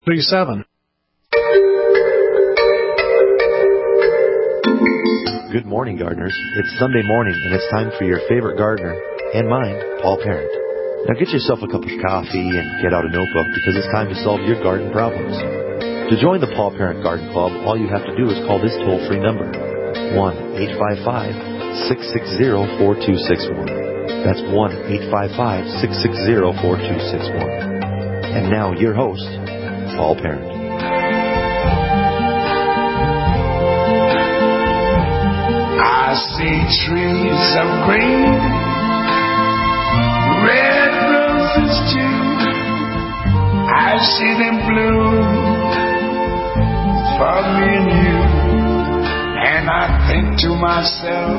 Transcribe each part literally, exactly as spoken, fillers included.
thirty-seven. Good morning, gardeners. It's Sunday morning, and it's time for your favorite gardener, and mine, Paul Parent. Now get yourself a cup of coffee and get out a notebook, because it's time to solve your garden problems. To join the Paul Parent Garden Club, all you have to do is call this toll-free number, one eight five five, six six zero, four two six one. That's one eight five five, six six zero, four two six one. And now, your host, Paul Parent. I see trees of green, red roses too. I see them bloom for me and you. And I think to myself,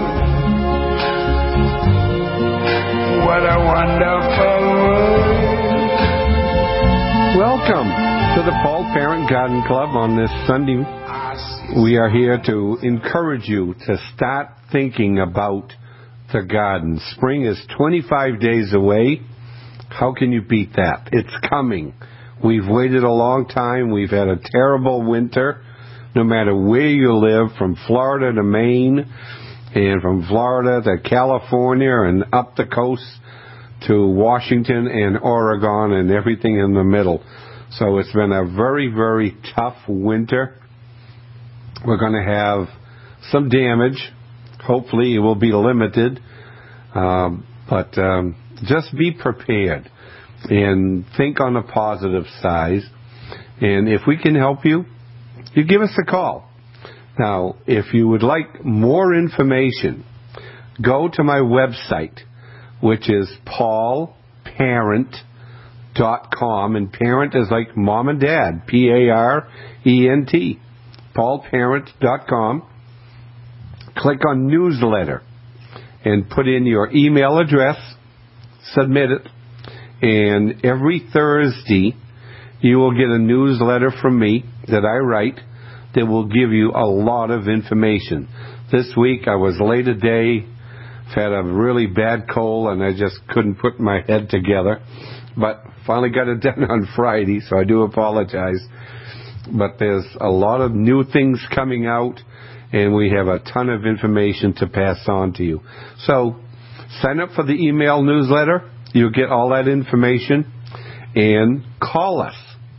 what a wonderful world. Welcome to the Paul Parent Garden Club on this Sunday. We are here to encourage you to start thinking about the garden. Spring is twenty-five days away. How can you beat that? It's coming. We've waited a long time. We've had a terrible winter. No matter where you live, from Florida to Maine, and from Florida to California, and up the coast to Washington and Oregon and everything in the middle. So it's been a very, very tough winter. We're going to have some damage. Hopefully it will be limited. Um, but um, just be prepared and think on the positive side. And if we can help you, you give us a call. Now, if you would like more information, go to my website, which is paul parent dot com. And parent is like mom and dad, P A R E N T. paul parent dot com. Click on newsletter and put in your email address, submit it, and every Thursday you will get a newsletter from me that I write that will give you a lot of information. This week I was late a day, had a really bad cold, and I just couldn't put my head together, but finally got it done on Friday, so I do apologize. But there's a lot of new things coming out, and we have a ton of information to pass on to you. So sign up for the email newsletter. You'll get all that information. And call us.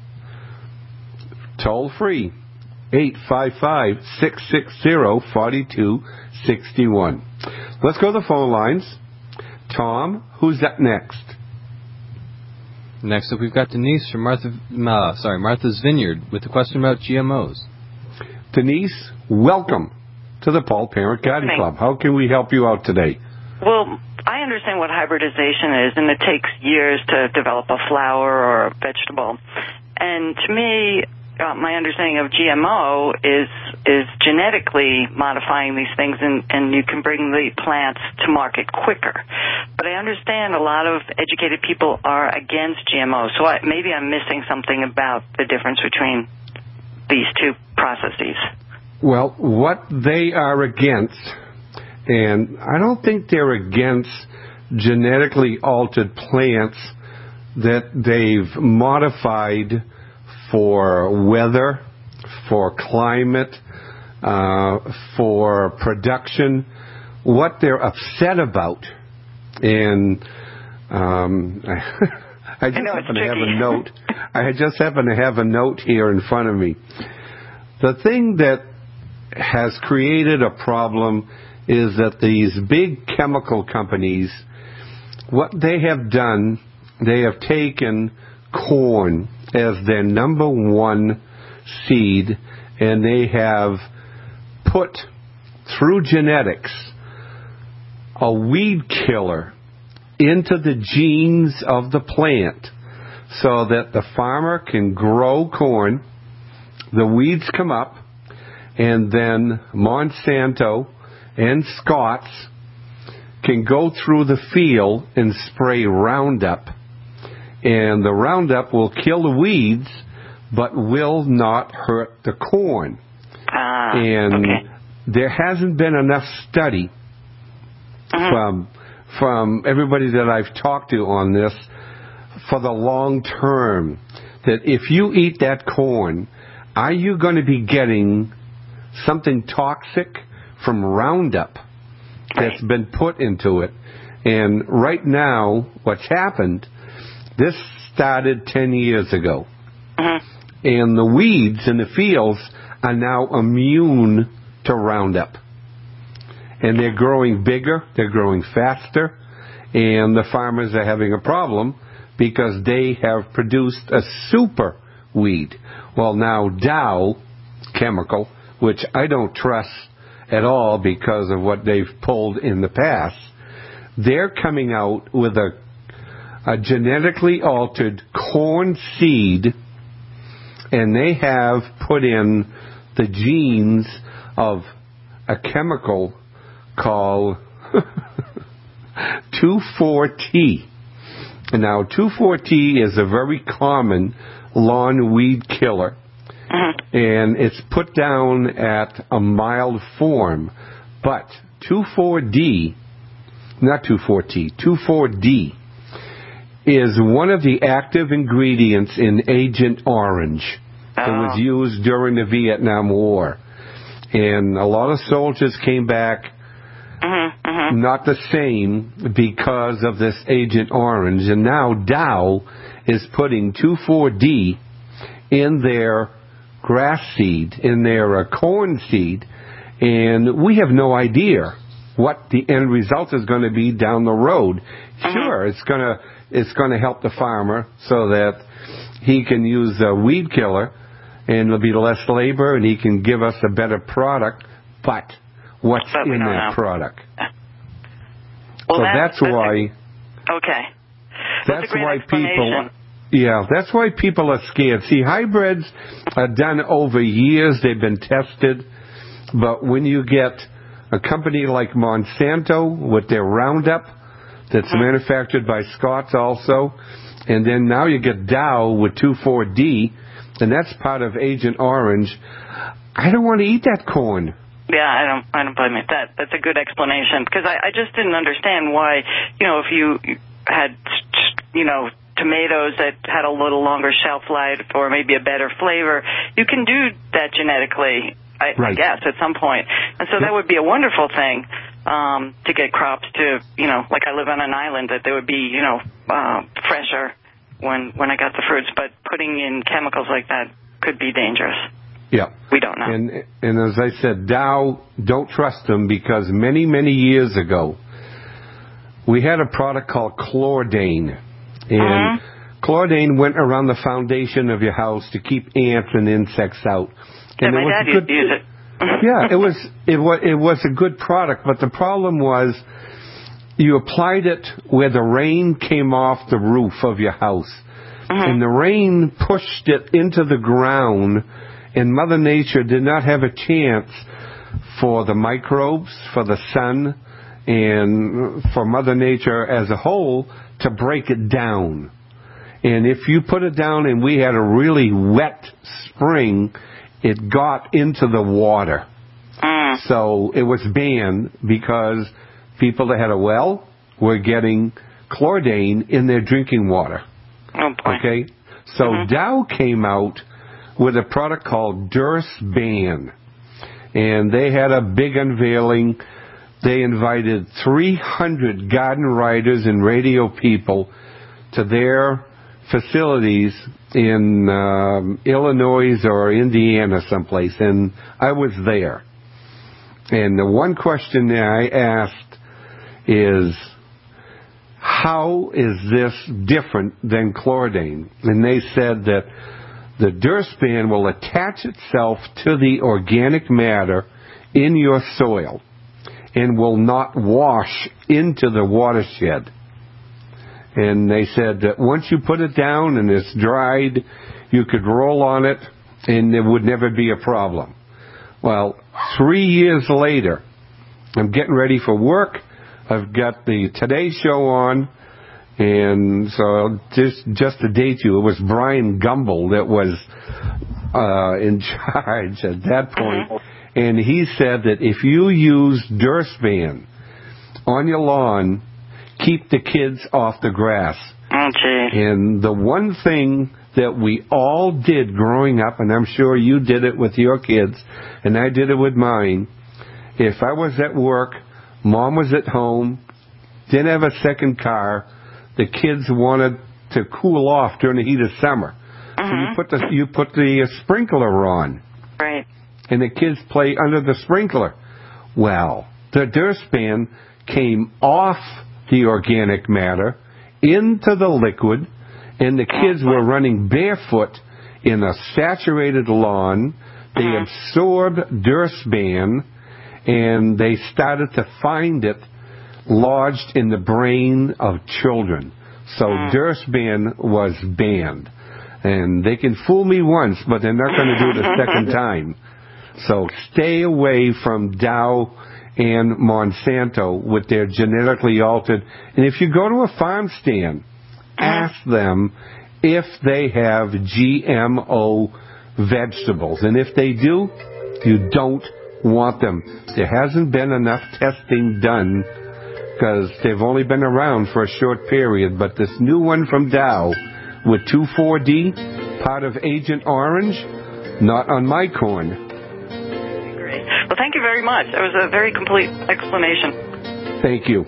Toll free. eight five five, six six zero, four two six one. Let's go to the phone lines. Tom, who's up next? Next up, we've got Denise from Martha, uh, sorry, Martha's Vineyard with a question about G M Os. Denise, welcome to the Paul Parent Garden Club. How can we help you out today? Well, I understand what hybridization is, and it takes years to develop a flower or a vegetable. And to me, uh, my understanding of G M O is is genetically modifying these things, and, and you can bring the plants to market quicker. But I understand a lot of educated people are against G M O, so I, maybe I'm missing something about the difference between these two processes. Well, what they are against, and I don't think they're against genetically altered plants that they've modified for weather, for climate, uh, for production. What they're upset about, and um, I just I happen to have a note. I just happen to have a note here in front of me. The thing that has created a problem is that these big chemical companies, what they have done, they have taken corn as their number one seed, and they have put, through genetics, a weed killer into the genes of the plant so that the farmer can grow corn, the weeds come up, and then Monsanto and Scotts can go through the field and spray Roundup, and the Roundup will kill the weeds but will not hurt the corn. Ah, and okay. There hasn't been enough study uh-huh. from from everybody that I've talked to on this for the long term that if you eat that corn, are you going to be getting something toxic from Roundup that's been put into it? And right now, what's happened, this started ten years ago. Mm-hmm. And the weeds in the fields are now immune to Roundup. And they're growing bigger, they're growing faster, and the farmers are having a problem because they have produced a super weed. Well, now Dow Chemical, which I don't trust at all because of what they've pulled in the past, they're coming out with a, a genetically altered corn seed, and they have put in the genes of a chemical called two four T. Now, two four T is a very common lawn weed killer, mm-hmm. and it's put down at a mild form. But two four D, not two four T, two four D is one of the active ingredients in Agent Orange. Oh. It was used during the Vietnam War. And a lot of soldiers came back mm-hmm, mm-hmm. not the same because of this Agent Orange. And now Dow is putting two four D in their grass seed, in their uh, corn seed, and we have no idea what the end result is going to be down the road. Mm-hmm. Sure, it's going to it's going to help the farmer so that he can use a weed killer, and there'll be less labor, and he can give us a better product. But what's but in that know. product? Well, so that's, that's why. A, okay. That's, that's why people. Yeah, that's why people are scared. See, hybrids are done over years. They've been tested. But when you get a company like Monsanto with their Roundup that's mm-hmm. manufactured by Scotts also, and then now you get Dow with two four D, and that's part of Agent Orange. I don't want to eat that corn. Yeah, I don't I don't blame you. That, that's a good explanation, because I, I just didn't understand why, you know, if you had, you know, tomatoes that had a little longer shelf life or maybe a better flavor, you can do that genetically, I, right. I guess, at some point. And so yep. that would be a wonderful thing um, to get crops to, you know, like I live on an island, that they would be, you know, uh, fresher when, when I got the fruits. But putting in chemicals like that could be dangerous. Yeah. We don't know. And, and as I said, Dow, don't trust them, because many, many years ago, we had a product called Chlordane. And uh-huh. Chlordane went around the foundation of your house to keep ants and insects out. And yeah, my dad used to use it. yeah, it was it was it was a good product, but the problem was you applied it where the rain came off the roof of your house, uh-huh. and the rain pushed it into the ground, and Mother Nature did not have a chance for the microbes, for the sun, and for Mother Nature as a whole to break it down. And if you put it down and we had a really wet spring, it got into the water. Mm. So it was banned because people that had a well were getting Chlordane in their drinking water. Oh, boy. Okay? So mm-hmm. Dow came out with a product called Durst-Ban. And they had a big unveiling. They invited three hundred garden writers and radio people to their facilities in um, Illinois or Indiana someplace, and I was there. And the one question that I asked is, how is this different than Chlordane? And they said that the Durst-Ban will attach itself to the organic matter in your soil and will not wash into the watershed. And they said that once you put it down and it's dried, you could roll on it and there would never be a problem. Well, three years later, I'm getting ready for work. I've got the Today Show on, and so just just to date you, it was Brian Gumbel that was uh, in charge at that point. Mm-hmm. And he said that if you use Durst-Ban on your lawn, keep the kids off the grass, Oh, gee. And the one thing that we all did growing up, and I'm sure you did it with your kids, and I did it with mine, if I was at work, Mom was at home, didn't have a second car, the kids wanted to cool off during the heat of summer. Mm-hmm. So you put the you put the uh, sprinkler on. Right. And the kids play under the sprinkler. Well, the dustpan came off the organic matter into the liquid, and the kids were running barefoot in a saturated lawn. They Mm-hmm. absorbed dustpan, and they started to find it lodged in the brain of children. So Mm-hmm. dustpan was banned. And they can fool me once, but they're not going to do it a second time. So stay away from Dow and Monsanto with their genetically altered. And if you go to a farm stand, ask them if they have G M O vegetables. And if they do, you don't want them. There hasn't been enough testing done because they've only been around for a short period. But this new one from Dow with two four D, part of Agent Orange, not on my corn. Great. Well, thank you very much. That was a very complete explanation. Thank you.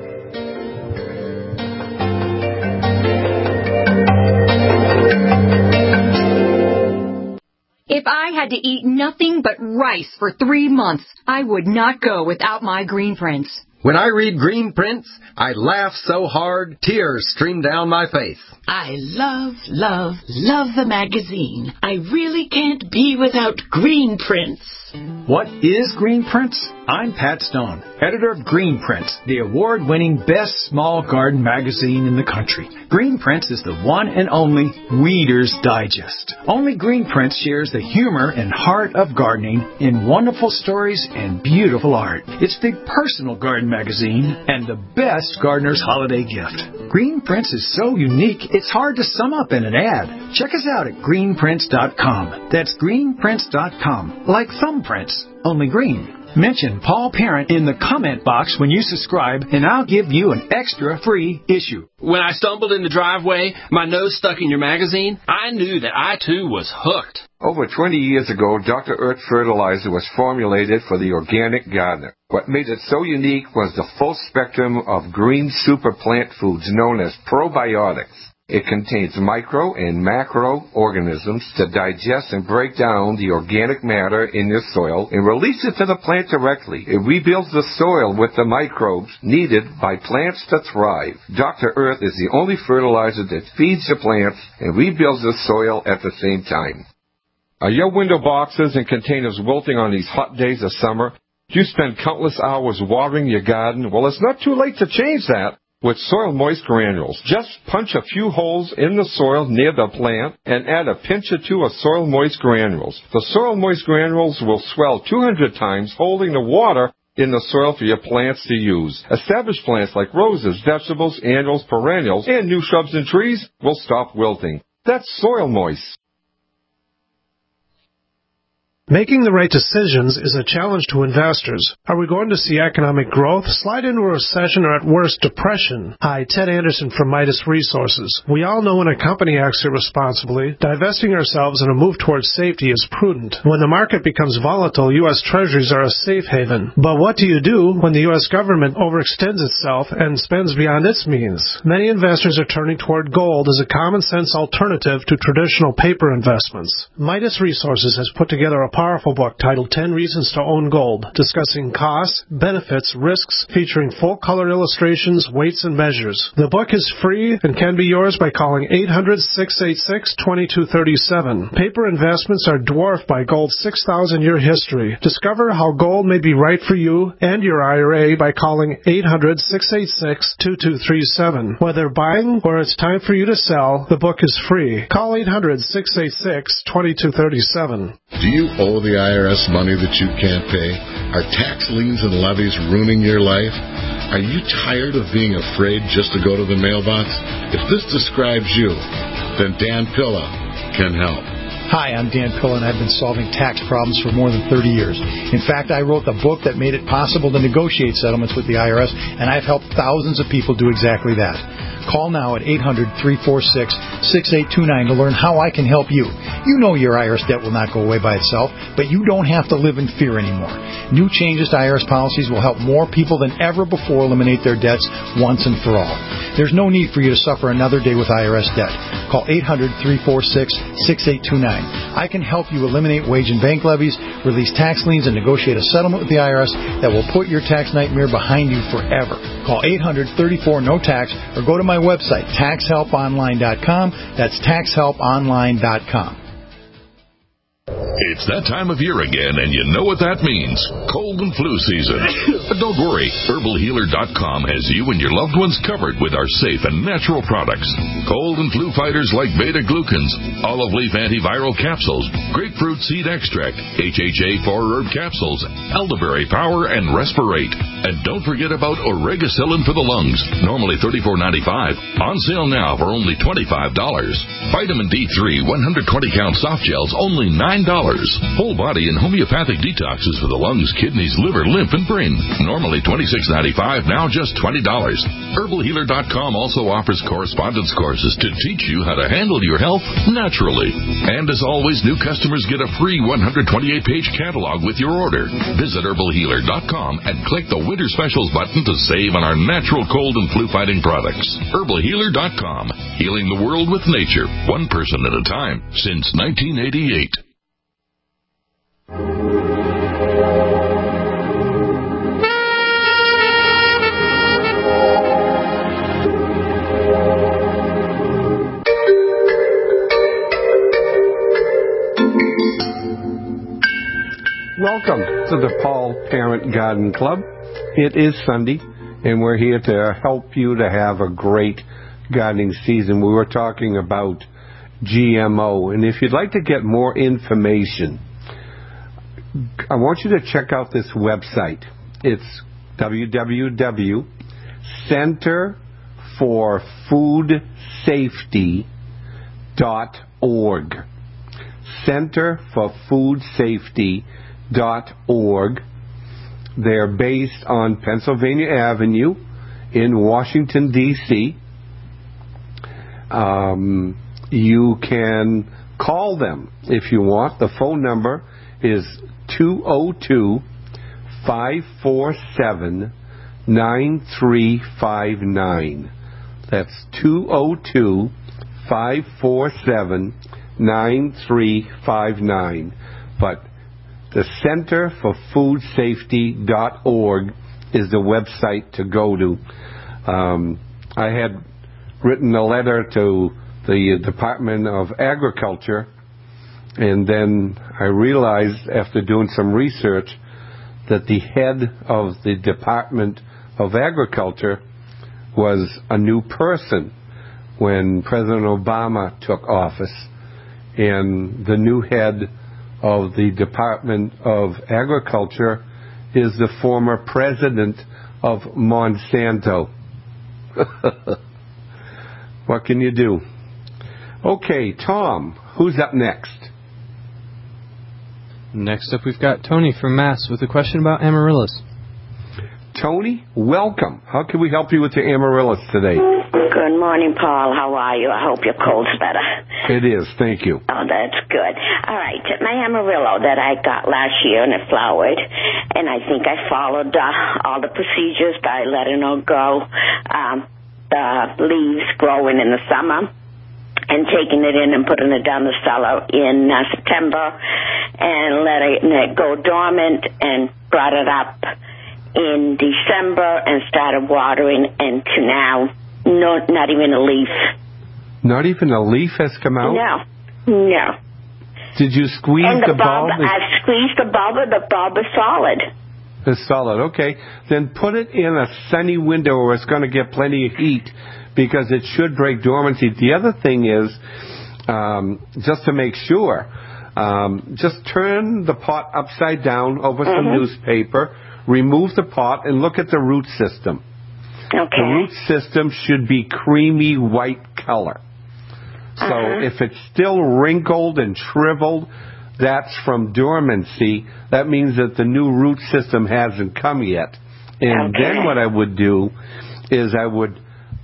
If I had to eat nothing but rice for three months, I would not go without my Green Prints. When I read Green Prints, I laugh so hard, tears stream down my face. I love, love, love the magazine. I really can't be without Green Prints. What is Green Prints? I'm Pat Stone, editor of Green Prints, the award-winning best small garden magazine in the country. Green Prints is the one and only Weeder's Digest. Only Green Prints shares the humor and heart of gardening in wonderful stories and beautiful art. It's the personal garden magazine and the best gardener's holiday gift. Green Prints is so unique, it's hard to sum up in an ad. Check us out at green prints dot com. That's green prints dot com. Like thumbprints, only green. Mention Paul Parent in the comment box when you subscribe, and I'll give you an extra free issue. When I stumbled in the driveway, my nose stuck in your magazine, I knew that I, too, was hooked. Over twenty years ago, Doctor Earth fertilizer was formulated for the organic gardener. What made it so unique was the full spectrum of green super plant foods known as probiotics. It contains micro and macro organisms to digest and break down the organic matter in your soil and release it to the plant directly. It rebuilds the soil with the microbes needed by plants to thrive. Doctor Earth is the only fertilizer that feeds the plants and rebuilds the soil at the same time. Are your window boxes and containers wilting on these hot days of summer? Do you spend countless hours watering your garden? Well, it's not too late to change that with Soil Moist Granules. Just punch a few holes in the soil near the plant and add a pinch or two of Soil Moist Granules. The Soil Moist Granules will swell two hundred times, holding the water in the soil for your plants to use. Established plants like roses, vegetables, annuals, perennials, and new shrubs and trees will stop wilting. That's Soil Moist. Making the right decisions is a challenge to investors. Are we going to see economic growth, slide into a recession, or at worst, depression? Hi, Ted Anderson from Midas Resources. We all know when a company acts irresponsibly, divesting ourselves in a move towards safety is prudent. When the market becomes volatile, U S Treasuries are a safe haven. But what do you do when the U S government overextends itself and spends beyond its means? Many investors are turning toward gold as a common-sense alternative to traditional paper investments. Midas Resources has put together a powerful book titled ten Reasons to Own Gold, discussing costs, benefits, risks, featuring full-color illustrations, weights, and measures. The book is free and can be yours by calling eight hundred, six eight six, two two three seven. Paper investments are dwarfed by gold's six thousand year history. Discover how gold may be right for you and your I R A by calling eight hundred, six eight six, two two three seven. Whether buying or it's time for you to sell, the book is free. Call eight hundred, six eight six, two two three seven. Do you owe the I R S money that you can't pay? Are tax liens and levies ruining your life? Are you tired of being afraid just to go to the mailbox? If this describes you, then Dan Pilla can help. Hi, I'm Dan Pilla, and I've been solving tax problems for more than thirty years. In fact, I wrote the book that made it possible to negotiate settlements with the I R S, and I've helped thousands of people do exactly that. Call now at eight hundred, three four six, six eight two nine to learn how I can help you. You know your I R S debt will not go away by itself, but you don't have to live in fear anymore. New changes to I R S policies will help more people than ever before eliminate their debts once and for all. There's no need for you to suffer another day with I R S debt. Call eight hundred, three four six, six eight two nine. I can help you eliminate wage and bank levies, release tax liens, and negotiate a settlement with the I R S that will put your tax nightmare behind you forever. Call eight hundred, thirty-four, no tax or go to my website, tax help online dot com. That's tax help online dot com. It's that time of year again, and you know what that means. Cold and flu season. But don't worry. Herbal Healer dot com has you and your loved ones covered with our safe and natural products. Cold and flu fighters like beta-glucans, olive leaf antiviral capsules, grapefruit seed extract, H H A four herb capsules, elderberry power, and respirate. And don't forget about Oregacillin for the lungs, normally thirty-four ninety-five, on sale now for only twenty-five dollars. Vitamin D three one hundred twenty count soft gels, only nine dollars. Whole body and homeopathic detoxes for the lungs, kidneys, liver, lymph, and brain. Normally twenty-six ninety-five, now just twenty dollars. Herbal Healer dot com also offers correspondence courses to teach you how to handle your health naturally. And as always, new customers get a free one hundred twenty-eight page catalog with your order. Visit Herbal Healer dot com and click the Winter Specials button to save on our natural cold and flu fighting products. Herbal Healer dot com. Healing the world with nature, one person at a time, since nineteen eighty-eight. Welcome to the Paul Parent Garden Club. It is Sunday, and we're here to help you to have a great gardening season. We were talking about G M O, and if you'd like to get more information, I want you to check out this website. It's w w w dot center for food safety dot org. Center for Food Safety dot org. They're based on Pennsylvania Avenue in Washington, D C Um, you can call them if you want. The phone number is two oh two, five four seven, nine three five nine. That's two oh two, five four seven, nine three five nine. But the Center for Food Safety dot org is the website to go to. Um, I had written a letter to the Department of Agriculture, and then I realized after doing some research that the head of the Department of Agriculture was a new person when President Obama took office, and the new head of the Department of Agriculture is the former president of Monsanto. What can you do? Okay, Tom, who's up next? Next up, we've got Tony from Mass with a question about amaryllis. Tony, welcome. How can we help you with your amaryllis today? Good morning, Paul. How are you? I hope your cold's better. It is. Thank you. Oh, that's good. All right. My amarillo that I got last year, and it flowered, and I think I followed uh, all the procedures by letting it go, um, the leaves growing in the summer, and taking it in and putting it down the cellar in uh, September, and letting it go dormant, and brought it up in December and started watering, and to now, no, not even a leaf. Not even a leaf has come out? No, no. Did you squeeze and the, the bulb? bulb? I've squeezed the bulb, and the bulb is solid. It's solid, okay. Then put it in a sunny window where it's going to get plenty of heat, because it should break dormancy. The other thing is, um, just to make sure, um, just turn the pot upside down over mm-hmm. some newspaper, remove the pot, and look at the root system. Okay. The root system should be creamy white color. So uh-huh. if it's still wrinkled and shriveled, that's from dormancy. That means that the new root system hasn't come yet. And okay. then what I would do is I would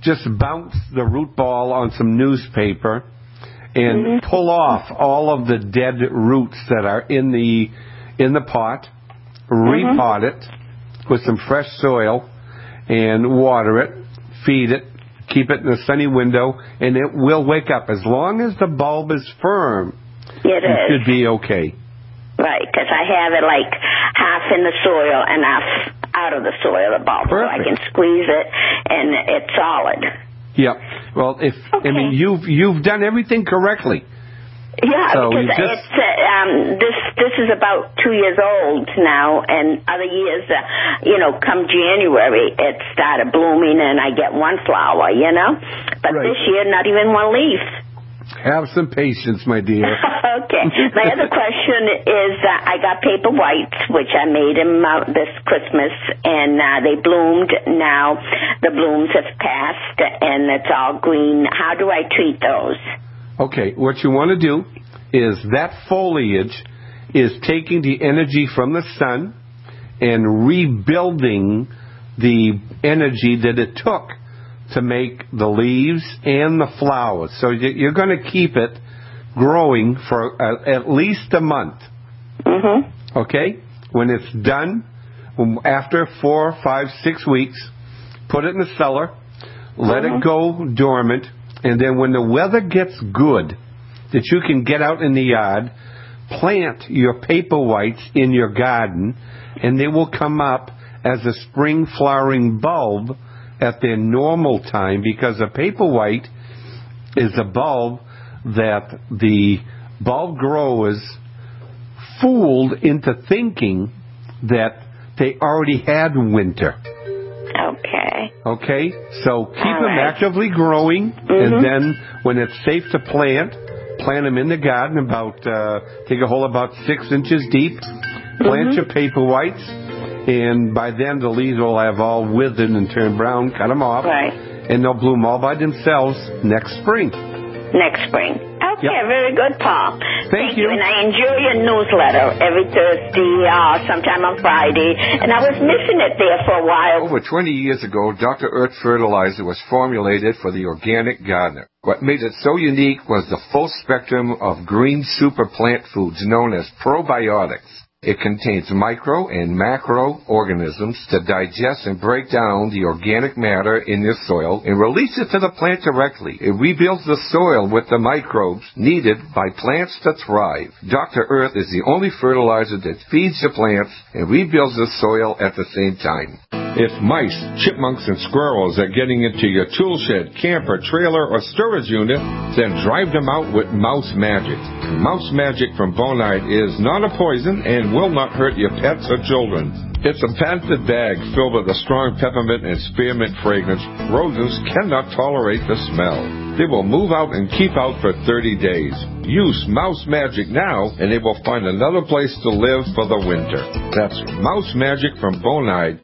just bounce the root ball on some newspaper and mm-hmm. pull off all of the dead roots that are in the in the pot, mm-hmm. repot it with some fresh soil, and water it, feed it, keep it in a sunny window, and it will wake up. As long as the bulb is firm, it, it is. should be okay. Right, because I have it like half in the soil and half out of the soil, the bulb, Perfect. so I can squeeze it, and it's solid. Yeah. Well, if okay. I mean you've you've done everything correctly. Yeah, so because just, it's uh, um, this this is about two years old now, and other years, uh, you know, come January, it started blooming, and I get one flower, you know. But right. this year, not even one leaf. Have some patience, my dear. Okay. My other question is, uh, I got paper whites, which I made them uh, this Christmas, and uh, they bloomed. Now the blooms have passed, and it's all green. How do I treat those? Okay, what you want to do is that foliage is taking the energy from the sun and rebuilding the energy that it took to make the leaves and the flowers. So you're going to keep it growing for at least a month. Mm-hmm. Okay? When it's done, after four, five, six weeks, put it in the cellar, let mm-hmm. it go dormant, and then when the weather gets good, that you can get out in the yard, plant your paper whites in your garden, and they will come up as a spring flowering bulb at their normal time, because a paper white is a bulb that the bulb growers fooled into thinking that they already had winter. Okay. Okay? So keep All them right. actively growing, mm-hmm. and then when it's safe to plant, plant them in the garden about, uh, take a hole about six inches deep, plant mm-hmm. your paper whites, and by then the leaves will have all withered and turned brown. Cut them off, right. and they'll bloom all by themselves next spring. Next spring. Okay, yep. Very good, Paul. Thank, Thank you. you. And I enjoy your newsletter every Thursday, uh, sometime on Friday, and I was missing it there for a while. Over twenty years ago, Doctor Earth fertilizer was formulated for the organic gardener. What made it so unique was the full spectrum of green super plant foods known as probiotics. It contains micro and macro organisms to digest and break down the organic matter in your soil and release it to the plant directly. It rebuilds the soil with the microbes needed by plants to thrive. Doctor Earth is the only fertilizer that feeds the plants and rebuilds the soil at the same time. If mice, chipmunks, and squirrels are getting into your tool shed, camper, trailer, or storage unit, then drive them out with Mouse Magic. Mouse Magic from Bonide is not a poison and will not hurt your pets or children. It's a patented bag filled with a strong peppermint and spearmint fragrance. Rodents cannot tolerate the smell. They will move out and keep out for thirty days. Use Mouse Magic now, and they will find another place to live for the winter. That's Mouse Magic from Bonide.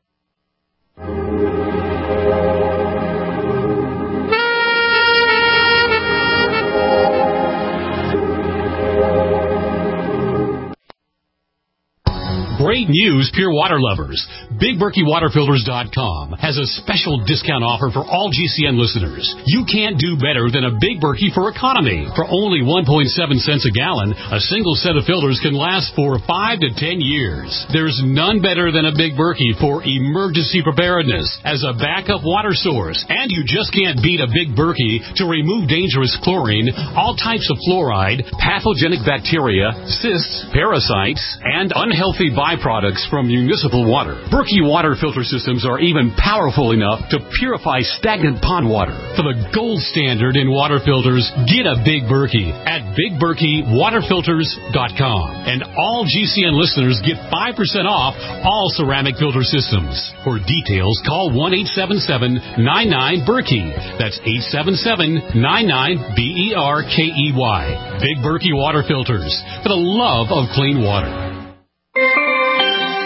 Great news, Pure Water lovers. Big Berkey Water Filters dot com has a special discount offer for all G C N listeners. You can't do better than a Big Berkey for economy. For only one point seven cents a gallon, a single set of filters can last for five to ten years. There's none better than a Big Berkey for emergency preparedness as a backup water source. And you just can't beat a Big Berkey to remove dangerous chlorine, all types of fluoride, pathogenic bacteria, cysts, parasites, and unhealthy byproducts from municipal water. Berkey water filter systems are even powerful enough to purify stagnant pond water. For the gold standard in water filters, get a Big Berkey at Big Berkey Water Filters dot com. And all G C N listeners get five percent off all ceramic filter systems. For details, call one eight seven seven nine nine Berkey. That's eight seven seven nine nine B E R K E Y. Big Berkey Water Filters, for the love of clean water.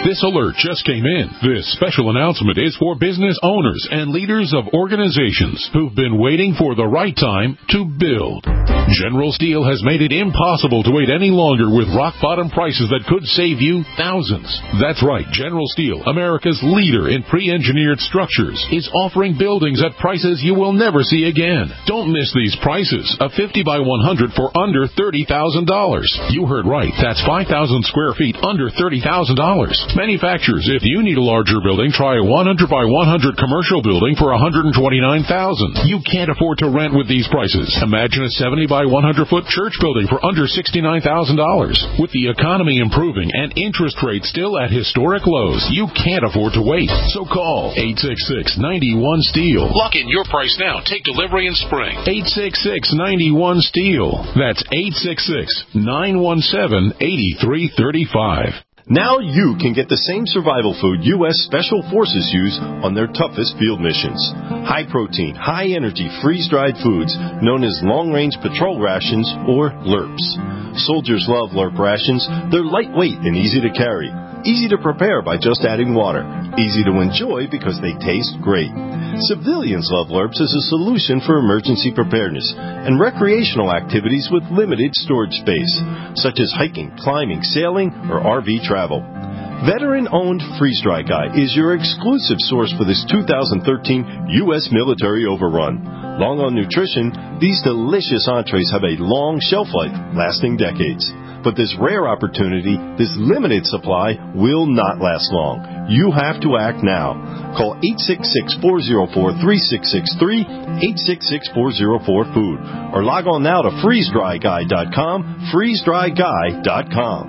This alert just came in. This special announcement is for business owners and leaders of organizations who've been waiting for the right time to build. General Steel has made it impossible to wait any longer with rock-bottom prices that could save you thousands. That's right. General Steel, America's leader in pre-engineered structures, is offering buildings at prices you will never see again. Don't miss these prices. A fifty by one hundred for under thirty thousand dollars. You heard right. That's five thousand square feet under thirty thousand dollars. Manufacturers, if you need a larger building, try a one hundred by one hundred commercial building for one hundred twenty-nine thousand dollars. You can't afford to rent with these prices. Imagine a seventy by one hundred foot church building for under sixty-nine thousand dollars. With the economy improving and interest rates still at historic lows, you can't afford to wait. So call eight six six, nine one, STEEL. Lock in your price now. Take delivery in spring. eight six six, nine one, STEEL. That's eight six six, nine one seven, eight three three five. Now you can get the same survival food U S Special Forces use on their toughest field missions. High-protein, high-energy, freeze-dried foods known as long-range patrol rations, or L R Ps. Soldiers love L R P rations. They're lightweight and easy to carry. Easy to prepare by just adding water. Easy to enjoy because they taste great. Civilians love L R Ps as a solution for emergency preparedness and recreational activities with limited storage space, such as hiking, climbing, sailing, or R V travel. Veteran-owned Freeze Dry Guy is your exclusive source for this two thousand thirteen U S military overrun. Long on nutrition, these delicious entrees have a long shelf life, lasting decades. But this rare opportunity, this limited supply, will not last long. You have to act now. Call eight six six, four zero four, three six six three, eight six six, four zero four, food, or log on now to freeze dry guy dot com, freeze dry guy dot com.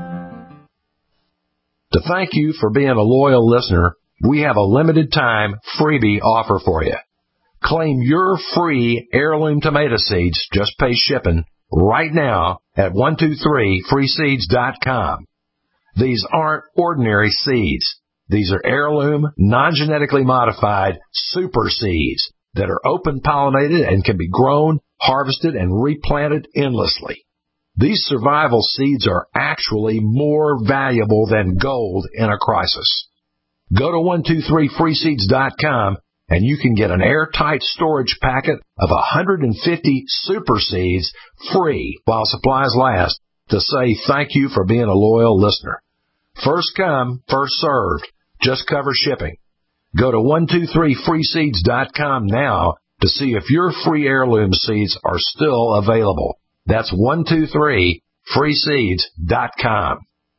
To thank you for being a loyal listener, we have a limited time freebie offer for you. Claim your free heirloom tomato seeds, just pay shipping, right now at one two three free seeds dot com. These aren't ordinary seeds. These are heirloom, non-genetically modified super seeds that are open-pollinated and can be grown, harvested, and replanted endlessly. These survival seeds are actually more valuable than gold in a crisis. Go to one two three free seeds dot com and you can get an airtight storage packet of one hundred fifty super seeds free while supplies last to say thank you for being a loyal listener. First come, first served. Just cover shipping. Go to one two three free seeds dot com now to see if your free heirloom seeds are still available. That's one two three free seeds dot com.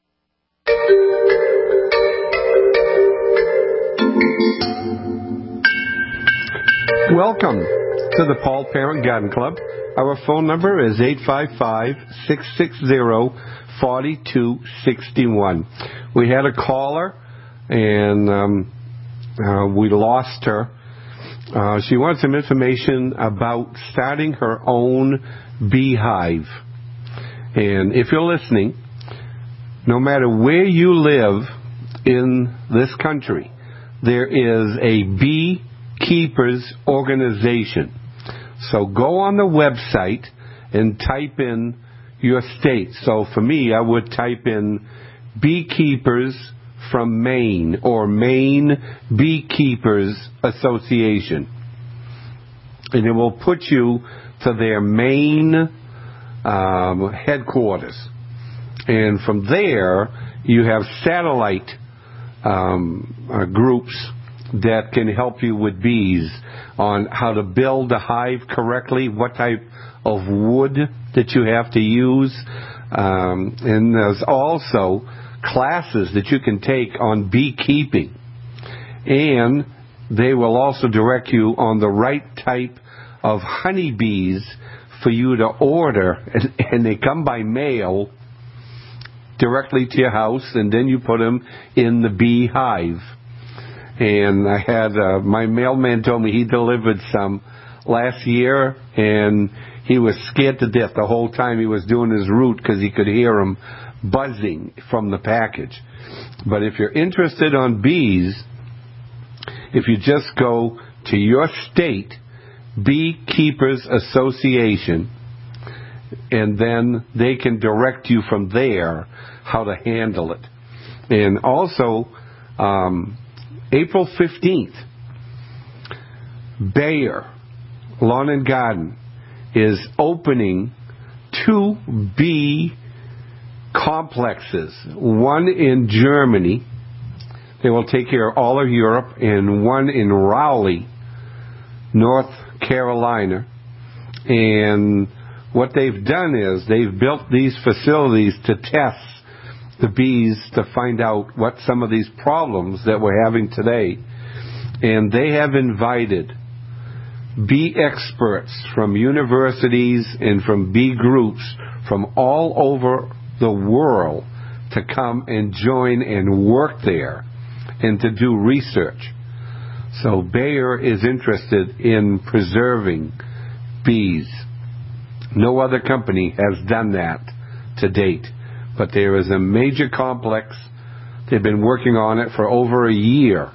Welcome to the Paul Parent Garden Club. Our phone number is eight five five, six six zero, four two six one. We had a caller, and um, uh, we lost her. Uh, she wanted some information about starting her own beehive. And if you're listening, no matter where you live in this country, there is a beekeepers organization. So go on the website and type in your state. So for me, I would type in Beekeepers from Maine or Maine Beekeepers Association. And it will put you to their main um, headquarters. And from there, you have satellite um, uh, groups that can help you with bees on how to build a hive correctly, what type of wood that you have to use. Um, and there's also classes that you can take on beekeeping. And they will also direct you on the right type of honeybees for you to order. And, and they come by mail directly to your house, and then you put them in the beehive. And I had, uh, my mailman told me he delivered some last year, and he was scared to death the whole time he was doing his route because he could hear them buzzing from the package. But if you're interested on bees, if you just go to your state Beekeepers Association, and then they can direct you from there how to handle it. And also, um, April fifteenth, Bayer Lawn and Garden is opening two bee complexes, one in Germany, they will take care of all of Europe, and one in Raleigh, North Carolina. And what they've done is they've built these facilities to test the bees to find out what some of these problems that we're having today. And they have invited bee experts from universities and from bee groups from all over the world to come and join and work there and to do research. So Bayer is interested in preserving bees. No other company has done that to date. But there is a major complex. They've been working on it for over a year.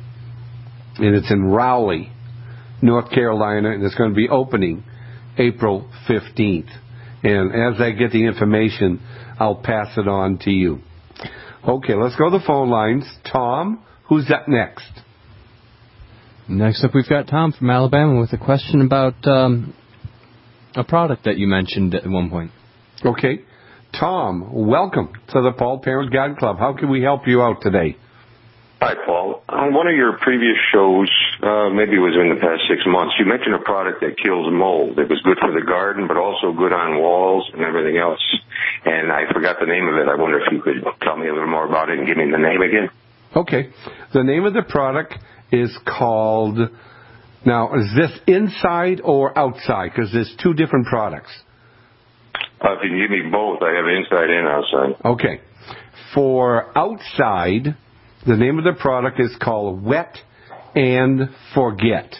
And it's in Raleigh, North Carolina, and it's going to be opening April fifteenth. And as I get the information, I'll pass it on to you. Okay, let's go to the phone lines. Tom, who's up next? Next up, we've got Tom from Alabama with a question about um, a product that you mentioned at one point. Okay. Tom, welcome to the Paul Parent Garden Club. How can we help you out today? Hi, Paul. On one of your previous shows, uh, maybe it was in the past six months, you mentioned a product that kills mold. It was good for the garden, but also good on walls and everything else. And I forgot the name of it. I wonder if you could tell me a little more about it and give me the name again. Okay. The name of the product is called... Now, is this inside or outside? Because there's two different products. Uh, if you can give me both, I have inside and outside. Okay. For outside, the name of the product is called Wet and Forget.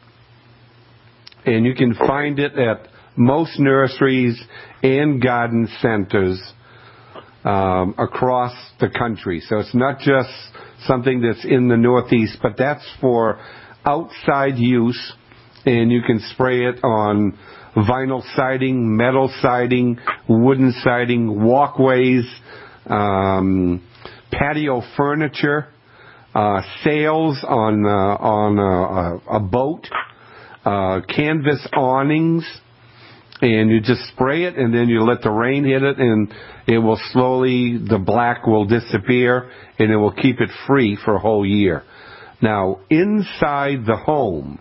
And you can find it at most nurseries and garden centers um, across the country. So it's not just something that's in the Northeast, but that's for outside use, and you can spray it on vinyl siding, metal siding, wooden siding, walkways, um, patio furniture, uh, sails on uh, on uh, a boat, uh, canvas awnings, and you just spray it, and then you let the rain hit it, and it will slowly, the black will disappear, and it will keep it free for a whole year. Now, inside the home,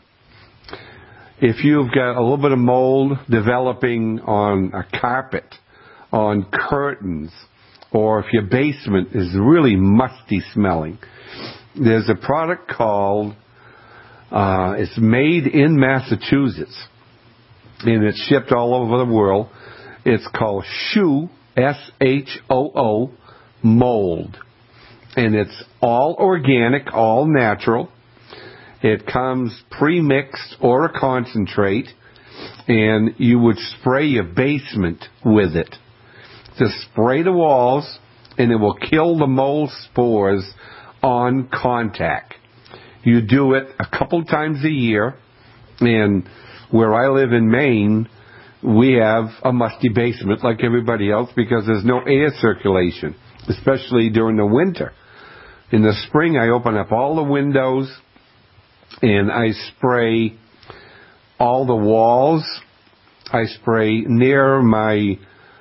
if you've got a little bit of mold developing on a carpet, on curtains, or if your basement is really musty smelling, there's a product called, uh, it's made in Massachusetts, and it's shipped all over the world. It's called Shoo, S H O O, Mold. And it's all organic, all natural. It comes pre-mixed or a concentrate, and you would spray your basement with it. Just spray the walls, and it will kill the mold spores on contact. You do it a couple times a year, and where I live in Maine, we have a musty basement like everybody else because there's no air circulation, especially during the winter. In the spring, I open up all the windows, and I spray all the walls. I spray near my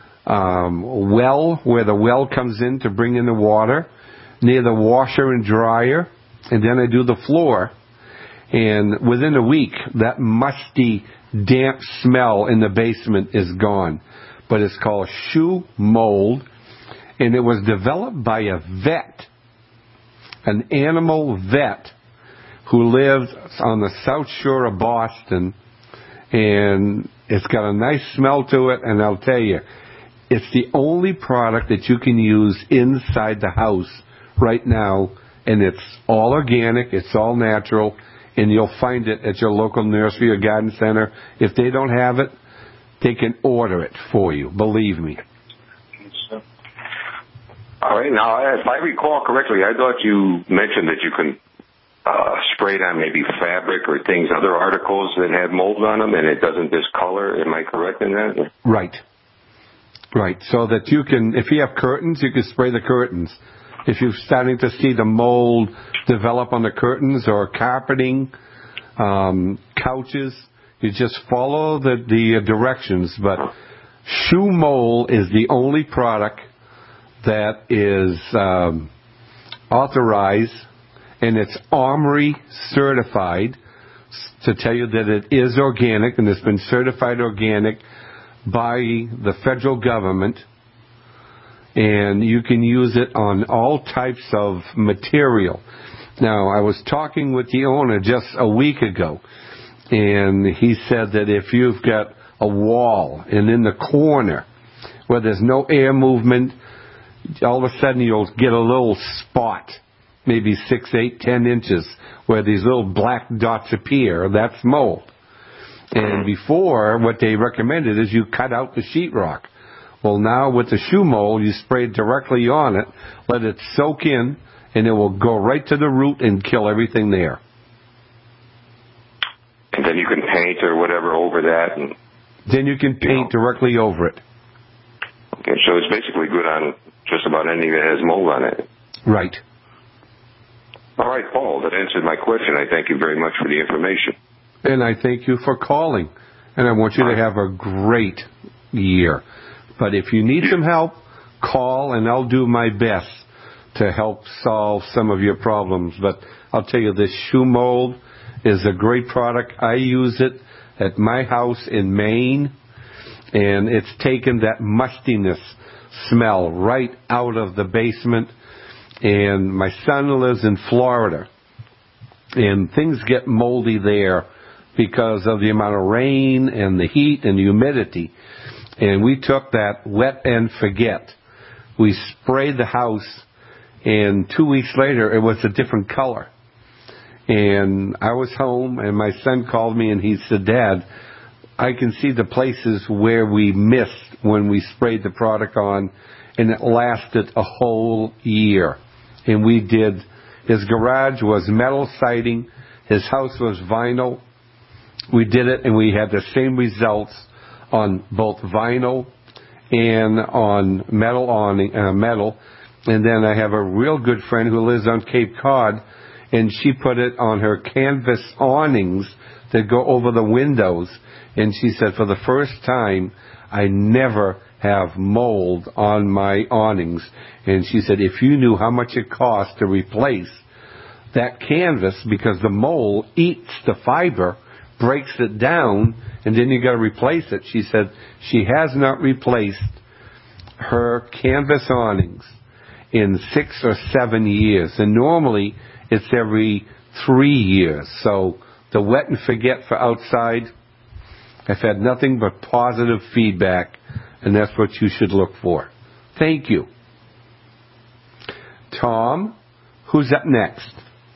um, well, where the well comes in to bring in the water, near the washer and dryer, and then I do the floor. And within a week, that musty, damp smell in the basement is gone. But it's called Shoo Mold, and it was developed by a vet, an animal vet, who lived on the South Shore of Boston, and it's got a nice smell to it, and I'll tell you, it's the only product that you can use inside the house right now, and it's all organic, it's all natural, and you'll find it at your local nursery or garden center. If they don't have it, they can order it for you, believe me. All right, now, if I recall correctly, I thought you mentioned that you can Uh, sprayed on maybe fabric or things, other articles that have mold on them, and it doesn't discolor. Am I correct in that? Right. Right. So that you can, if you have curtains, you can spray the curtains. If you're starting to see the mold develop on the curtains or carpeting, um, couches, you just follow the, the directions. But shoe mold is the only product that is um, authorized, and it's Armory certified to tell you that it is organic, and it's been certified organic by the federal government. And you can use it on all types of material. Now, I was talking with the owner just a week ago, and he said that if you've got a wall and in the corner where there's no air movement, all of a sudden you'll get a little spot, maybe six, eight, ten inches, where these little black dots appear. That's mold. And before, what they recommended is you cut out the sheetrock. Well, now with the shoe mold, you spray it directly on it, let it soak in, and it will go right to the root and kill everything there. And then you can paint or whatever over that. And then you can paint you know. directly over it. Okay, so it's basically good on just about anything that has mold on it. Right. All right, Paul, that answered my question. I thank you very much for the information. And I thank you for calling. And I want you to have a great year. But if you need some help, call, and I'll do my best to help solve some of your problems. But I'll tell you, this shoe mold is a great product. I use it at my house in Maine, and it's taken that mustiness smell right out of the basement. And my son lives in Florida, and things get moldy there because of the amount of rain and the heat and the humidity. And we took that wet and forget. We sprayed the house, and two weeks later, it was a different color. And I was home, and my son called me, and he said, Dad, I can see the places where we missed when we sprayed the product on, and it lasted a whole year. And we did. His garage was metal siding. His house was vinyl. We did it, and we had the same results on both vinyl and on metal awning, uh, metal. And then I have a real good friend who lives on Cape Cod, and she put it on her canvas awnings that go over the windows. And she said, for the first time, I never have mold on my awnings. And she said, if you knew how much it costs to replace that canvas, because the mold eats the fiber, breaks it down, and then you got to replace it. She said she has not replaced her canvas awnings in six or seven years. And normally it's every three years. So the wet and forget for outside, I've had nothing but positive feedback, and that's what you should look for. Thank you. Tom, who's up next?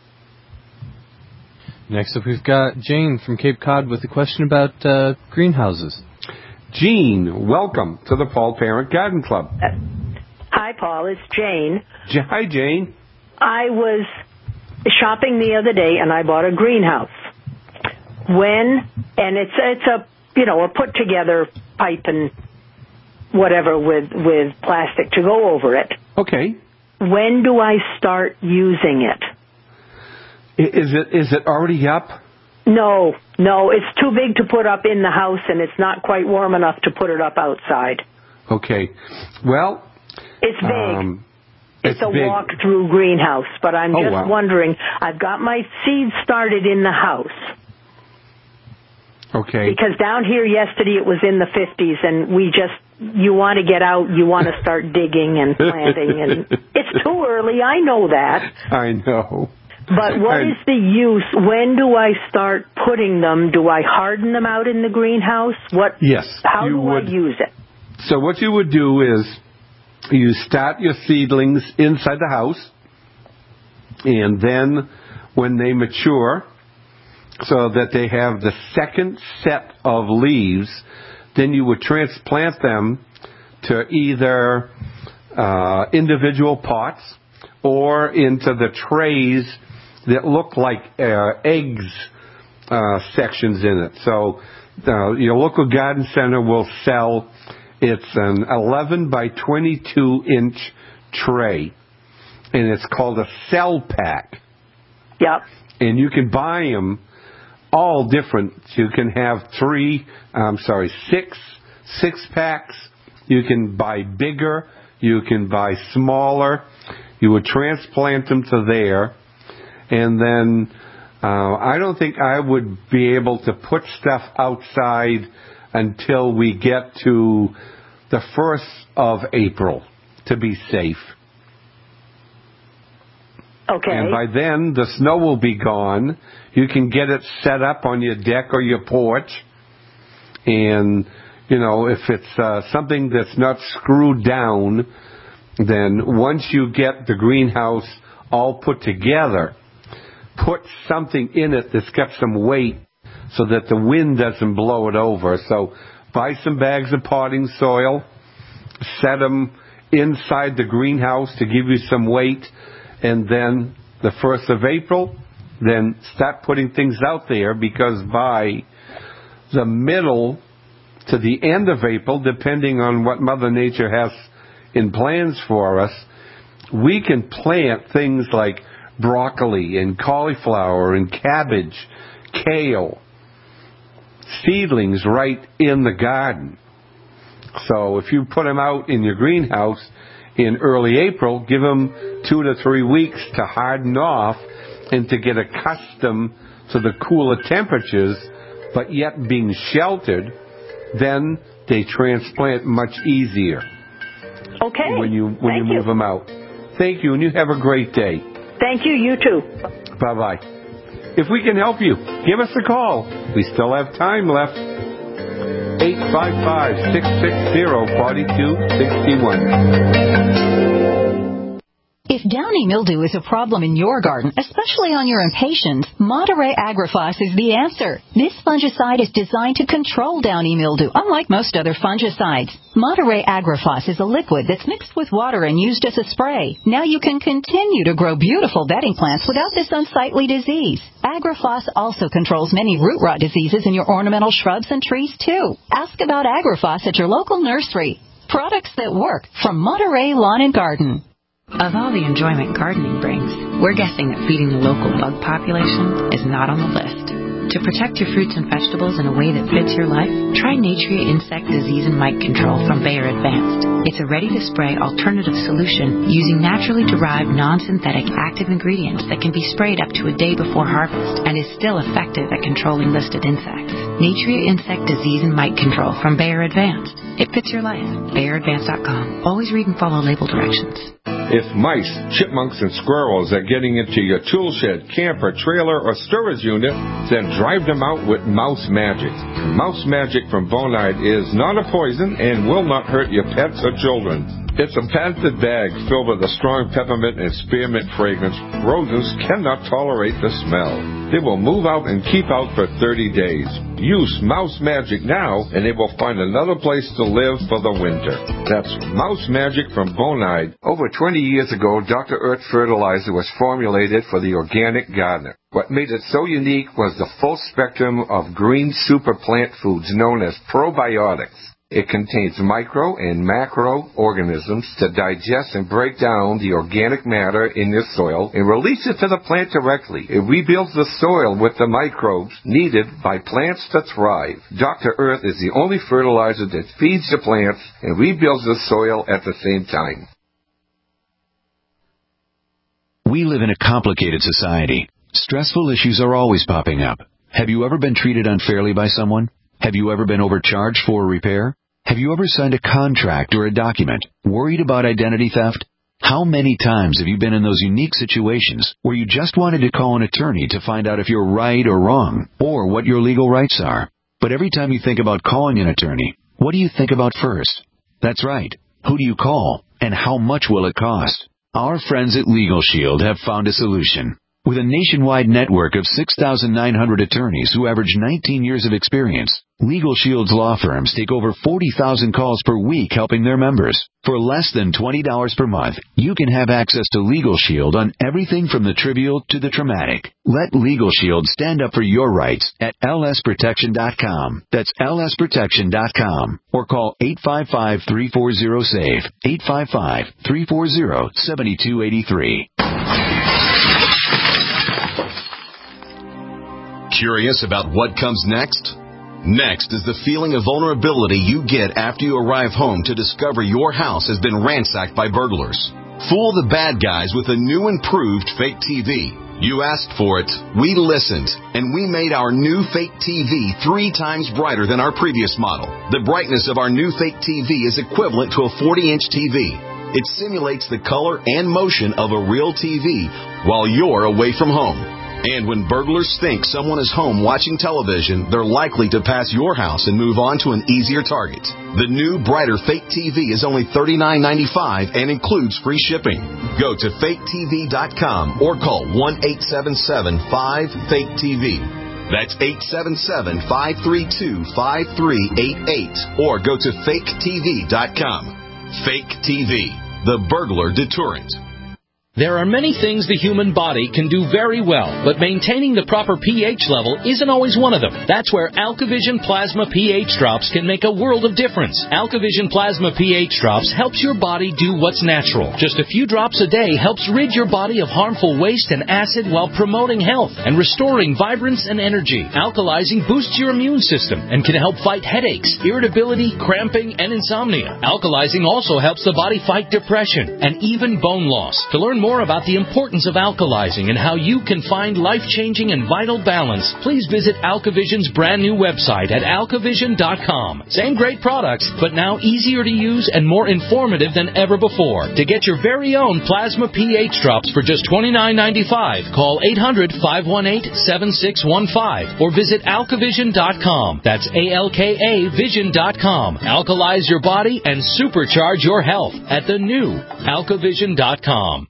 Next up, we've got Jane from Cape Cod with a question about uh, greenhouses. Jean, welcome to the Paul Parent Garden Club. Uh, hi, Paul. It's Jane. J- hi, Jane. I was shopping the other day, and I bought a greenhouse. When, and it's it's a you know a put together pipe and whatever with with plastic to go over it. Okay. When do I start using it? Is it is it already up? No, no, it's too big to put up in the house, and it's not quite warm enough to put it up outside. Okay. Well, it's big. Um, it's, it's a big. walk-through greenhouse, but I'm oh, just wow. wondering, I've got my seeds started in the house. Okay. Because down here yesterday it was in the fifties, and we just, you want to get out, you want to start digging and planting, and it's too early, I know that. I know. But what is the use? When do I start putting them? Do I harden them out in the greenhouse? What? Yes. How you do would. I use it? So what you would do is you start your seedlings inside the house, and then when they mature, so that they have the second set of leaves, then you would transplant them to either uh, individual pots or into the trays that look like uh, eggs uh, sections in it. So uh, your local garden center will sell, it's an eleven by twenty-two inch tray. and it's called a cell pack. Yep. And you can buy them all different. You can have three, I'm sorry, six, six packs. You can buy bigger. You can buy smaller. You would transplant them to there. And then uh, I don't think I would be able to put stuff outside until we get to the first of April to be safe. Okay. And by then, the snow will be gone. You can get it set up on your deck or your porch. And, you know, if it's uh, something that's not screwed down, then once you get the greenhouse all put together, put something in it that's got some weight so that the wind doesn't blow it over. So buy some bags of potting soil, set them inside the greenhouse to give you some weight, and then the first of April, then start putting things out there, because by the middle to the end of April, depending on what Mother Nature has in plans for us, we can plant things like broccoli and cauliflower and cabbage, kale, seedlings right in the garden. So if you put them out in your greenhouse in early April, give them two to three weeks to harden off and to get accustomed to the cooler temperatures, but yet being sheltered, then they transplant much easier. Okay. When you when Thank you move you. them out. Thank you, and you have a great day. Thank you. You too. Bye bye. If we can help you, give us a call. We still have time left. eight five five, six six zero, four two six one. If downy mildew is a problem in your garden, especially on your impatiens, Monterey Agrifos is the answer. This fungicide is designed to control downy mildew, unlike most other fungicides. Monterey Agrifos is a liquid that's mixed with water and used as a spray. Now you can continue to grow beautiful bedding plants without this unsightly disease. Agrifos also controls many root rot diseases in your ornamental shrubs and trees, too. Ask about Agrifos at your local nursery. Products that work from Monterey Lawn and Garden. Of all the enjoyment gardening brings, we're guessing that feeding the local bug population is not on the list. To protect your fruits and vegetables in a way that fits your life, try Natria Insect Disease and Mite Control from Bayer Advanced. It's a ready-to-spray alternative solution using naturally derived non-synthetic active ingredients that can be sprayed up to a day before harvest and is still effective at controlling listed insects. Natria Insect Disease and Mite Control from Bayer Advanced. It fits your life. Bayer Advanced dot com. Always read and follow label directions. If mice, chipmunks, and squirrels are getting into your tool shed, camper, trailer, or storage unit, then drive them out with Mouse Magic. Mouse Magic from Bonide is not a poison and will not hurt your pets or children. It's a patented bag filled with a strong peppermint and spearmint fragrance. Rodents cannot tolerate the smell. They will move out and keep out for thirty days. Use Mouse Magic now, and they will find another place to live for the winter. That's Mouse Magic from Bonide. Over twenty years ago, Doctor Earth Fertilizer was formulated for the organic gardener. What made it so unique was the full spectrum of green super plant foods known as probiotics. It contains micro and macro organisms to digest and break down the organic matter in your soil and release it to the plant directly. It rebuilds the soil with the microbes needed by plants to thrive. Doctor Earth is the only fertilizer that feeds the plants and rebuilds the soil at the same time. We live in a complicated society. Stressful issues are always popping up. Have you ever been treated unfairly by someone? Have you ever been overcharged for a repair? Have you ever signed a contract or a document worried about identity theft? How many times have you been in those unique situations where you just wanted to call an attorney to find out if you're right or wrong, or what your legal rights are? But every time you think about calling an attorney, what do you think about first? That's right. Who do you call, and how much will it cost? Our friends at Legal Shield have found a solution. With a nationwide network of six thousand nine hundred attorneys who average nineteen years of experience, Legal Shield's law firms take over forty thousand calls per week helping their members. For less than twenty dollars per month, you can have access to Legal Shield on everything from the trivial to the traumatic. Let Legal Shield stand up for your rights at L S protection dot com. That's L S protection dot com. Or call eight five five, three four zero, SAVE, eight five five, three four zero, seven two eight three. Curious about what comes next? Next is the feeling of vulnerability you get after you arrive home to discover your house has been ransacked by burglars. Fool the bad guys with a new improved fake T V. You asked for it, we listened, and we made our new fake T V three times brighter than our previous model. The brightness of our new fake T V is equivalent to a forty-inch T V. It simulates the color and motion of a real T V while you're away from home. And when burglars think someone is home watching television, they're likely to pass your house and move on to an easier target. The new, brighter fake T V is only thirty-nine ninety-five and includes free shipping. Go to fake T V dot com or call one eight seven seven, five, fake T V. That's eight seven seven, five three two, five three eight eight. Or go to fake T V dot com. Fake T V, the burglar deterrent. There are many things the human body can do very well, but maintaining the proper pH level isn't always one of them. That's where AlkaVision Plasma pH Drops can make a world of difference. AlkaVision Plasma pH Drops helps your body do what's natural. Just a few drops a day helps rid your body of harmful waste and acid while promoting health and restoring vibrance and energy. Alkalizing boosts your immune system and can help fight headaches, irritability, cramping, and insomnia. Alkalizing also helps the body fight depression and even bone loss. To learn more about the importance of alkalizing and how you can find life-changing and vital balance, please visit AlkaVision's brand new website at alkavision dot com. Same great products, but now easier to use and more informative than ever before. To get your very own Plasma pH Drops for just twenty-nine ninety-five, call eight hundred, five one eight, seven six one five or visit alkavision dot com. That's A L K A vision dot com. Alkalize your body and supercharge your health at the new alkavision dot com.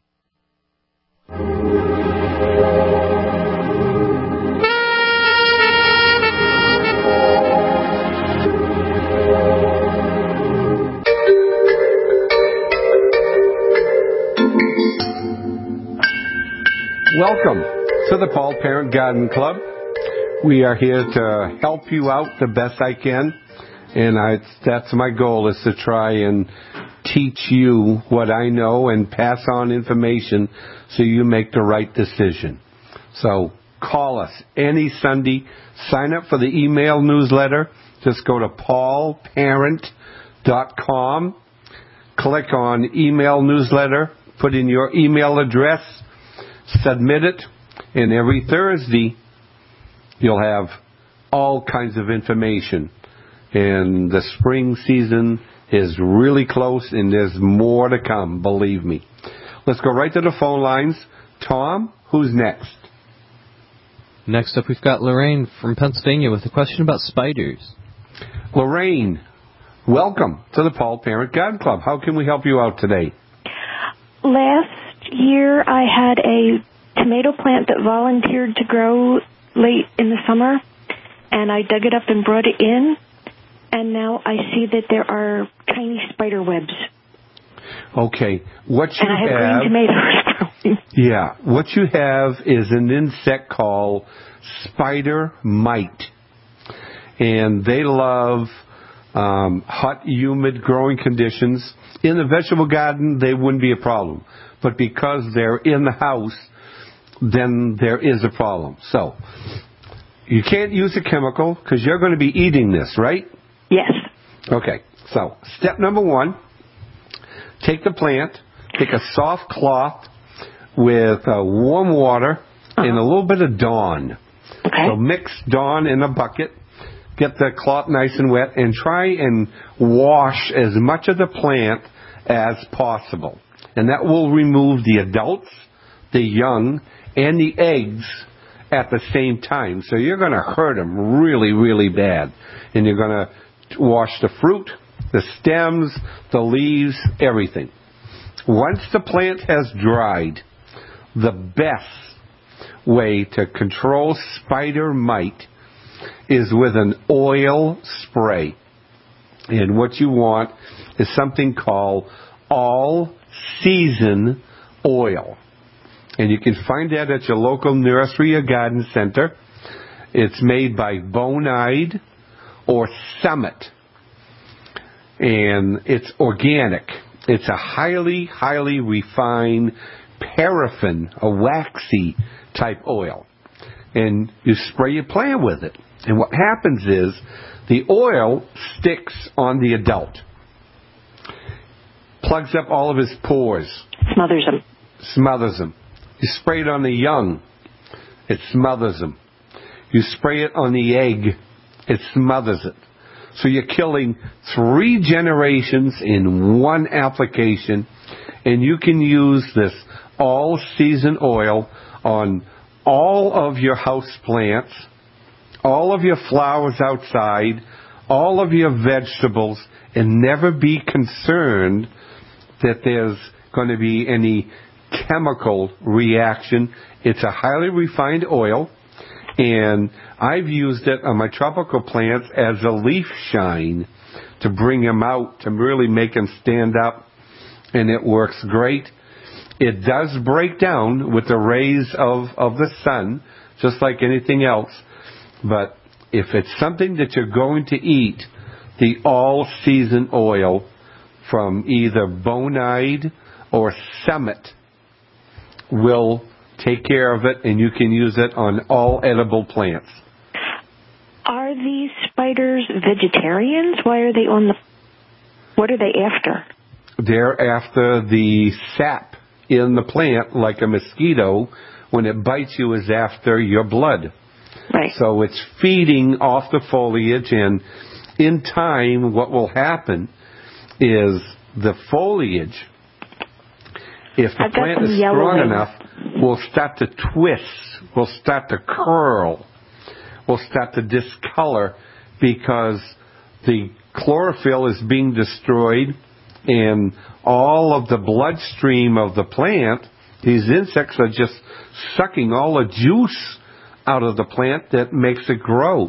Welcome to the Paul Parent Garden Club. We are here to help you out the best I can, and I, that's my goal, is to try and teach you what I know and pass on information so you make the right decision. So call us any Sunday. Sign up for the email newsletter. Just go to paul parent dot com. Click on email newsletter. Put in your email address. Submit it. And every Thursday, you'll have all kinds of information. And the spring season is really close, and there's more to come, believe me. Let's go right to the phone lines. Tom, who's next? Next up, we've got Lorraine from Pennsylvania with a question about spiders. Lorraine, welcome to the Paul Parent Garden Club. How can we help you out today? Last year, I had a tomato plant that volunteered to grow late in the summer, and I dug it up and brought it in. And now I see that there are tiny spider webs. Okay. What you and I have, have green tomatoes growing. Yeah. What you have is an insect called spider mite. And they love um, hot, humid growing conditions. In the vegetable garden, they wouldn't be a problem. But because they're in the house, then there is a problem. So, you can't use a chemical because you're going to be eating this, right? Yes. Okay, so step number one, take the plant, take a soft cloth with uh, warm water uh-huh. and a little bit of Dawn. Okay. So mix Dawn in a bucket, get the cloth nice and wet, and try and wash as much of the plant as possible. And that will remove the adults, the young, and the eggs at the same time. So you're going to hurt them really, really bad. And you're going to wash the fruit, the stems, the leaves, everything. Once the plant has dried, the best way to control spider mite is with an oil spray. And what you want is something called all-season oil. And you can find that at your local nursery or garden center. It's made by Bonide or Summit. And it's organic. It's a highly, highly refined paraffin, a waxy type oil. And you spray your plant with it. And what happens is the oil sticks on the adult, plugs up all of his pores. Smothers them. Smothers them. You spray it on the young, it smothers them. You spray it on the egg, it smothers it. So you're killing three generations in one application, and you can use this all-season oil on all of your house plants, all of your flowers outside, all of your vegetables, and never be concerned that there's going to be any chemical reaction. It's a highly refined oil, and I've used it on my tropical plants as a leaf shine to bring them out, to really make them stand up, and it works great. It does break down with the rays of, of the sun, just like anything else. But if it's something that you're going to eat, the all-season oil from either Bonide or Summit will take care of it, and you can use it on all edible plants. Are these spiders vegetarians? Why are they on the... What are they after? They're after the sap in the plant, like a mosquito. When it bites you, is after your blood. Right. So it's feeding off the foliage, and in time, what will happen is the foliage, if the plant is strong enough, will start to twist, will start to curl, will start to discolor, because the chlorophyll is being destroyed, and all of the bloodstream of the plant, these insects are just sucking all the juice out of the plant that makes it grow.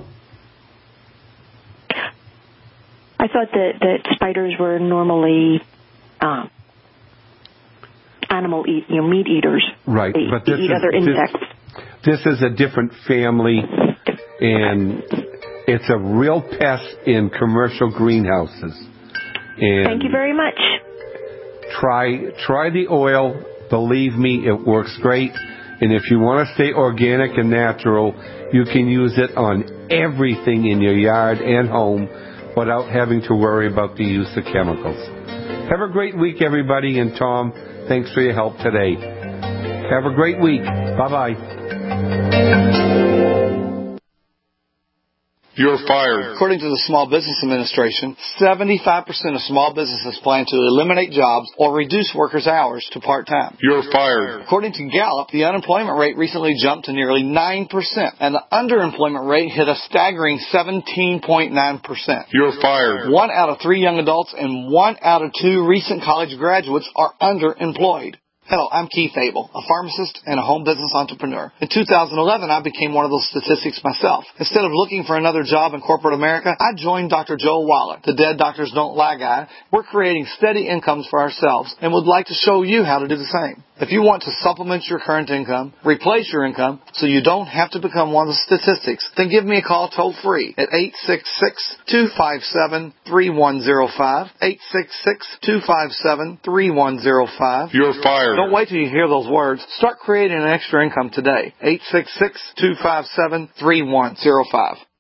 I thought that, that spiders were normally um, animal eat, you know, meat eaters. Right, they, but they this eat is, other insects. This, this is a different family, and it's a real pest in commercial greenhouses. And thank you very much. Try try the oil. Believe me, it works great. And if you want to stay organic and natural, you can use it on everything in your yard and home without having to worry about the use of chemicals. Have a great week, everybody. And Tom, thanks for your help today. Have a great week. Bye-bye. You're fired. According to the Small Business Administration, seventy-five percent of small businesses plan to eliminate jobs or reduce workers' hours to part-time. You're fired. According to Gallup, the unemployment rate recently jumped to nearly nine percent, and the underemployment rate hit a staggering seventeen point nine percent. You're fired. One out of three young adults and one out of two recent college graduates are underemployed. Hello, I'm Keith Abel, a pharmacist and a home business entrepreneur. In two thousand eleven, I became one of those statistics myself. Instead of looking for another job in corporate America, I joined Doctor Joel Wallach, the Dead Doctors Don't Lie guy. We're creating steady incomes for ourselves and would like to show you how to do the same. If you want to supplement your current income, replace your income, so you don't have to become one of the statistics, then give me a call toll-free at eight six six, two five seven, three one zero five, eight six six, two five seven, three one zero five. You're fired. Don't wait till you hear those words. Start creating an extra income today. eight six six, two five seven, three one zero five.